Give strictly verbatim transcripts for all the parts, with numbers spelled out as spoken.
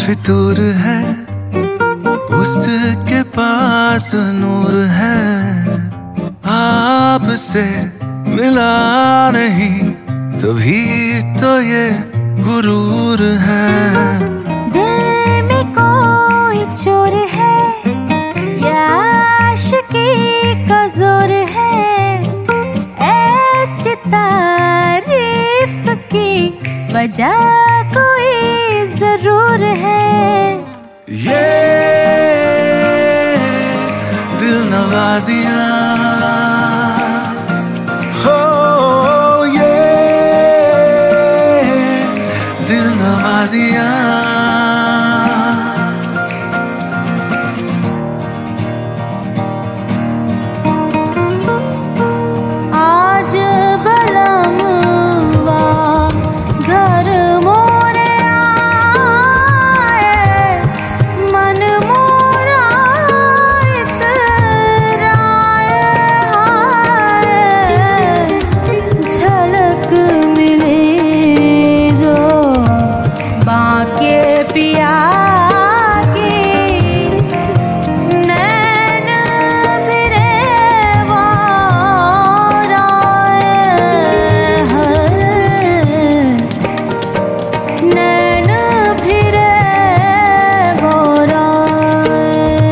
फितूर है, उसके पास नूर है, आपसे मिला नहीं तभी तो ये गुरूर है। दिल में कोई चोर है या आशिकी का जोर है, ऐसी तारीफ की वजह कोई जरूर है। ये दिल नवाजियां हो, ये दिल नवाजियां। आज बलमवा घर मोरे आए, मन मोरा इतराए हाय, झलक मिले जो बाके पिया की, नैन फिरे वार आए हैं, नैन फिरे वार आए।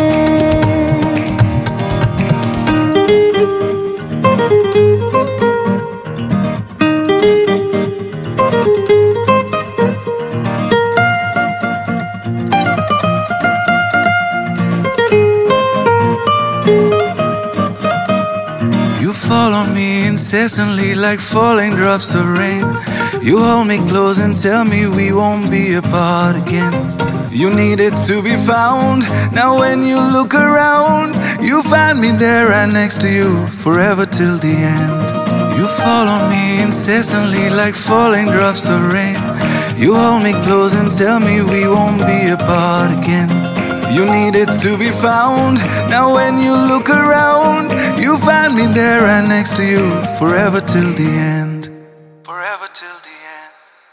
You fall on me incessantly like falling drops of rain. You hold me close and tell me we won't be apart again. You needed to be found. Now when you look around, you find me there right next to you, forever till the end. You fall on me incessantly like falling drops of rain. You hold me close and tell me we won't be apart again. You needed to be found. Now when you look around, you find me there right next to you, forever till the end. Forever till the end.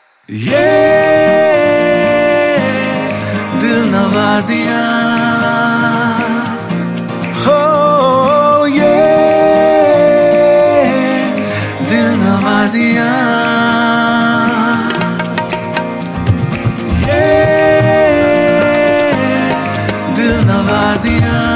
Yeah, dil nawaziyan. Oh yeah, dil nawaziyan. Yeah, dil nawaziyan.